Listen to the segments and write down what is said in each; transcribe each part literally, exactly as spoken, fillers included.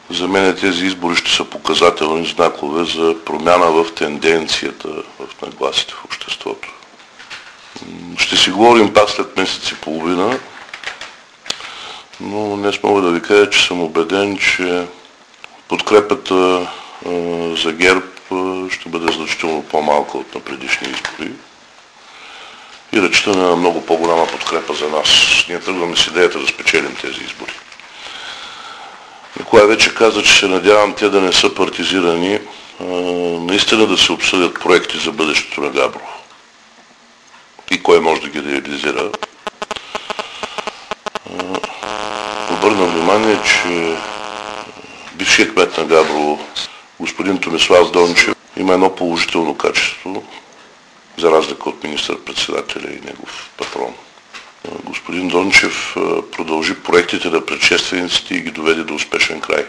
За мен тези избори ще са показателни знакове за промяна в тенденцията, в нагласите в обществото. Ще си говорим пак след месец и половина, но днес мога да ви кажа, че съм убеден, че подкрепата а, за ГЕРБ а, ще бъде значително по-малка от на предишни избори и разчитаме на много по-голяма подкрепа за нас. Ние тръгваме с идеята да спечелим тези избори. Николай вече каза, че се надявам те да не са партизирани, а, наистина да се обсъдят проекти за бъдещето на Габрово и кой може да ги реализира. Обърна внимание, че бившият кмет на Габрово, господин Томислав Дончев, има едно положително качество, за разлика от министър-председателя и негов патрон. Господин Дончев продължи проектите на предшествениците и ги доведе до успешен край.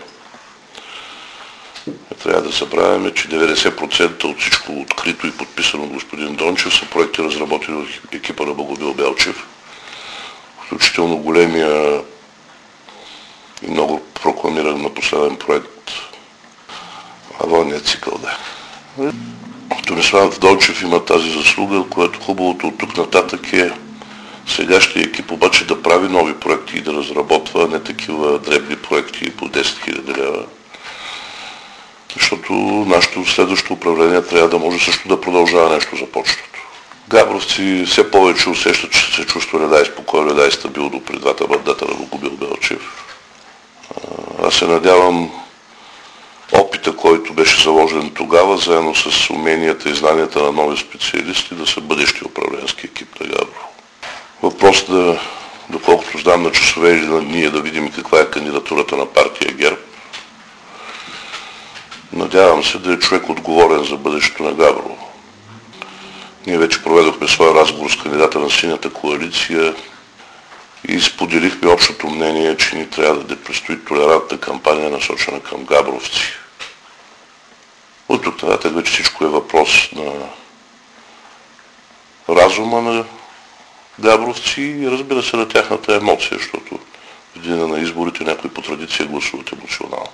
Трябва да забравяме, че деветдесет процента от всичко открито и подписано от господин Дончев са проекти, разработени от екипа на Богомил Белчев, включително големия и много прокламиран на последен проект Авонният цикъл. Да. Томислав Дончев има тази заслуга, която хубавото от тук нататък е сегашния екип обаче да прави нови проекти и да разработва не такива дребни проекти по десет хиляди лева. Защото нашето следващо управление трябва да може също да продължава нещо започнато. Габровци все повече усещат, че се чувства реда и спокойно, реда и стабилно при двата мандата на Богомил Белчев. Аз се надявам опита, който беше заложен тогава, заедно с уменията и знанията на нови специалисти, да са бъдещи управленски екип на Габрово. Въпрос да, доколкото знам на часове или на ние да видим каква е кандидатурата на партия ГЕРБ. Надявам се да е човек отговорен за бъдещето на Габрово. Ние вече проведохме своя разговор с кандидата на Синята коалиция и споделихме общото мнение, че ни трябва да предстои толерантна кампания, насочена към габровци. От тук нататък вече всичко е въпрос на разума на габровци и разбира се на тяхната емоция, защото в деня на изборите някои по традиция гласуват емоционално.